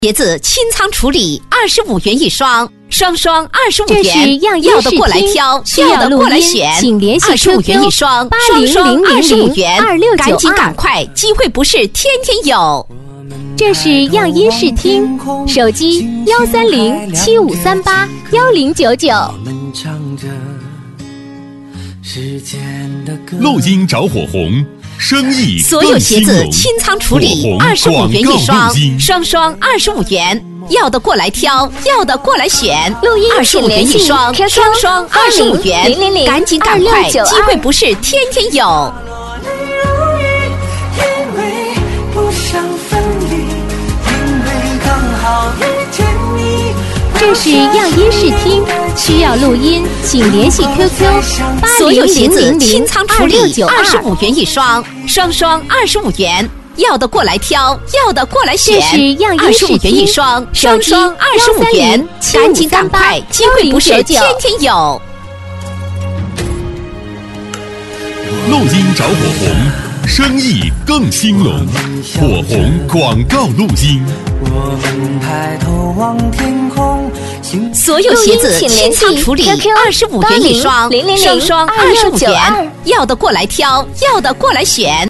鞋子清仓处理25元一双，双双25 这元。 是样音要的过来视听挑， 需要的过要录音来选。 请联系 25元一双，双双25元。 800002692 赶紧赶快，机会不是天天有。 这是样音视听，手机13075381099。 录音找火红，生意所有鞋子清仓处理25元一双，双双25元。要的过来挑，要的过来选。 录音 25元一双，双双25元。赶紧赶快，机会不是天天有。 这是样音视听，需要录音，请联系 QQ 所有鞋子清仓处理 80002692。 25元一双，双双25元。要的过来挑，要的过来选。 这是样音视听 25元一双，双双25元。赶紧赶快，机会不是天天有。 录音找火红，生意更兴隆。火红广告录音。 所有鞋子清仓处理25元一双，双双25元。要的过来挑，要的过来选。